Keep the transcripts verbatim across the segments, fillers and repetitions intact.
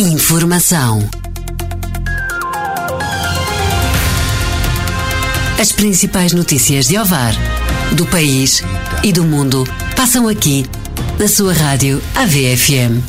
Informação. As principais notícias de Ovar, do país e do mundo passam aqui, na sua rádio A V F M.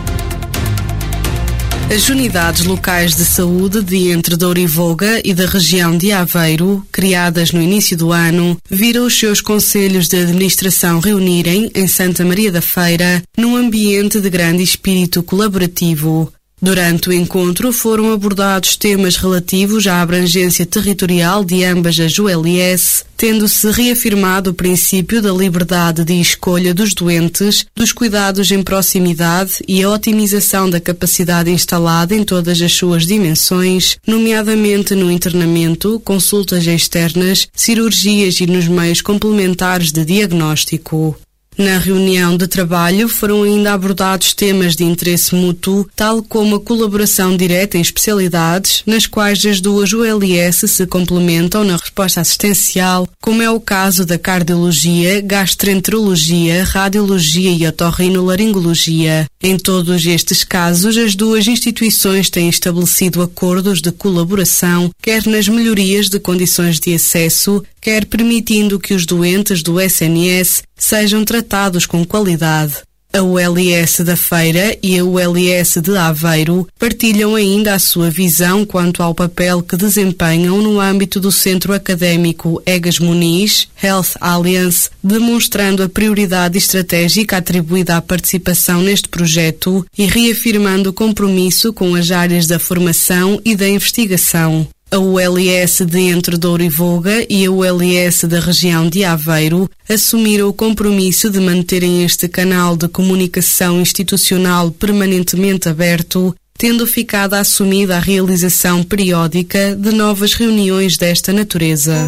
As unidades locais de saúde de Entre Douro e Voga e da região de Aveiro, criadas no início do ano, viram os seus conselhos de administração reunirem em Santa Maria da Feira, num ambiente de grande espírito colaborativo. Durante o encontro foram abordados temas relativos à abrangência territorial de ambas as U L S, tendo-se reafirmado o princípio da liberdade de escolha dos doentes, dos cuidados em proximidade e a otimização da capacidade instalada em todas as suas dimensões, nomeadamente no internamento, consultas externas, cirurgias e nos meios complementares de diagnóstico. Na reunião de trabalho foram ainda abordados temas de interesse mútuo, tal como a colaboração direta em especialidades, nas quais as duas U L S se complementam na resposta assistencial, como é o caso da cardiologia, gastroenterologia, radiologia e otorrinolaringologia. Em todos estes casos, as duas instituições têm estabelecido acordos de colaboração, quer nas melhorias de condições de acesso, quer permitindo que os doentes do S N S sejam tratados com qualidade. A U L S da Feira e a U L S de Aveiro partilham ainda a sua visão quanto ao papel que desempenham no âmbito do Centro Académico Egas Muniz Health Alliance, demonstrando a prioridade estratégica atribuída à participação neste projeto e reafirmando o compromisso com as áreas da formação e da investigação. A U L S de Entre Douro e Voga e a U L S da região de Aveiro assumiram o compromisso de manterem este canal de comunicação institucional permanentemente aberto, tendo ficado assumida a realização periódica de novas reuniões desta natureza.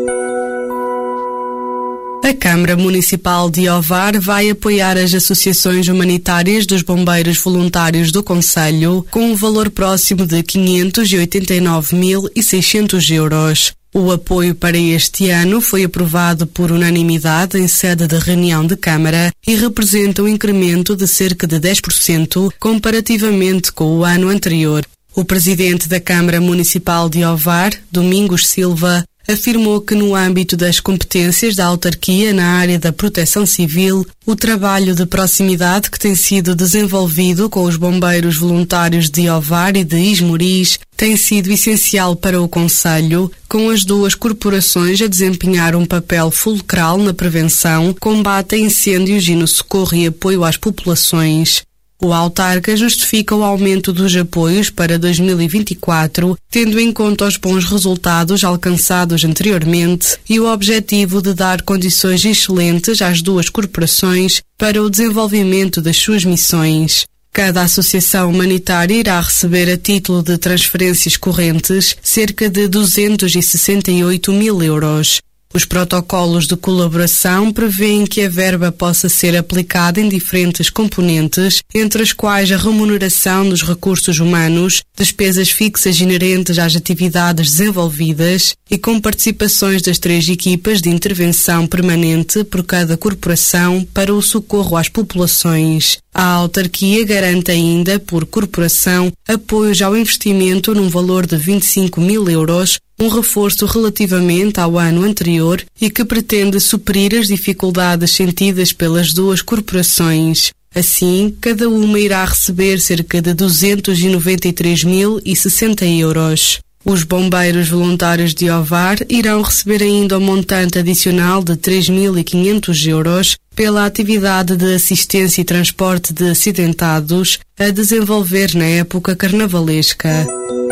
A Câmara Municipal de Ovar vai apoiar as associações humanitárias dos bombeiros voluntários do concelho com um valor próximo de quinhentos e oitenta e nove mil e seiscentos euros. O apoio para este ano foi aprovado por unanimidade em sede de reunião de Câmara e representa um incremento de cerca de dez por cento comparativamente com o ano anterior. O presidente da Câmara Municipal de Ovar, Domingos Silva, afirmou que no âmbito das competências da autarquia na área da proteção civil, o trabalho de proximidade que tem sido desenvolvido com os bombeiros voluntários de Ovar e de Esmoriz tem sido essencial para o concelho, com as duas corporações a desempenhar um papel fulcral na prevenção, combate a incêndios e no socorro e apoio às populações. O autarca justifica o aumento dos apoios para dois mil e vinte e quatro, tendo em conta os bons resultados alcançados anteriormente e o objetivo de dar condições excelentes às duas corporações para o desenvolvimento das suas missões. Cada associação humanitária irá receber a título de transferências correntes cerca de duzentos e sessenta e oito mil euros. Os protocolos de colaboração prevêem que a verba possa ser aplicada em diferentes componentes, entre as quais a remuneração dos recursos humanos, despesas fixas inerentes às atividades desenvolvidas e com participações das três equipas de intervenção permanente por cada corporação para o socorro às populações. A autarquia garante ainda, por corporação, apoios ao investimento num valor de vinte e cinco mil euros, um reforço relativamente ao ano anterior e que pretende suprir as dificuldades sentidas pelas duas corporações. Assim, cada uma irá receber cerca de duzentos e noventa e três mil e sessenta euros. Os bombeiros voluntários de Ovar irão receber ainda um montante adicional de três mil e quinhentos euros pela atividade de assistência e transporte de acidentados a desenvolver na época carnavalesca.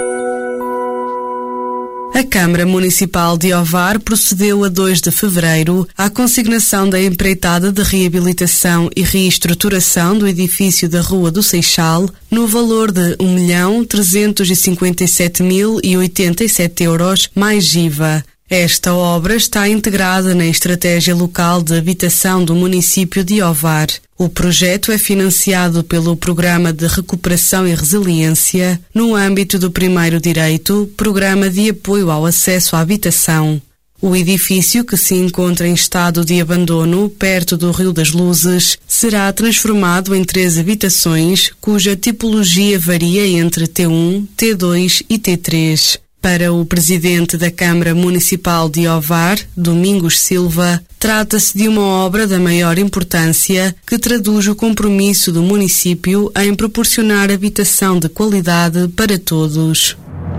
A Câmara Municipal de Ovar procedeu a dois de fevereiro à consignação da empreitada de reabilitação e reestruturação do edifício da Rua do Seixal no valor de um milhão trezentos e cinquenta e sete mil e oitenta e sete euros mais I V A. Esta obra está integrada na Estratégia Local de Habitação do município de Ovar. O projeto é financiado pelo Programa de Recuperação e Resiliência no âmbito do Primeiro Direito, Programa de Apoio ao Acesso à Habitação. O edifício, que se encontra em estado de abandono, perto do Rio das Luzes, será transformado em três habitações, cuja tipologia varia entre T um, T dois e T três. Para o presidente da Câmara Municipal de Ovar, Domingos Silva, trata-se de uma obra da maior importância que traduz o compromisso do município em proporcionar habitação de qualidade para todos.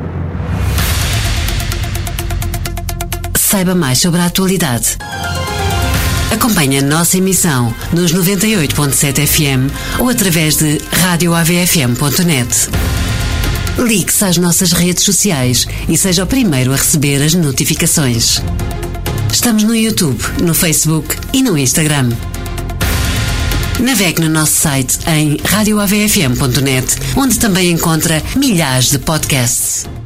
Saiba mais sobre a atualidade. Acompanhe a nossa emissão nos noventa e oito ponto sete F M ou através de rádio A V F M ponto net. Ligue-se às nossas redes sociais e seja o primeiro a receber as notificações. Estamos no YouTube, no Facebook e no Instagram. Navegue no nosso site em rádio A V F M ponto net, onde também encontra milhares de podcasts.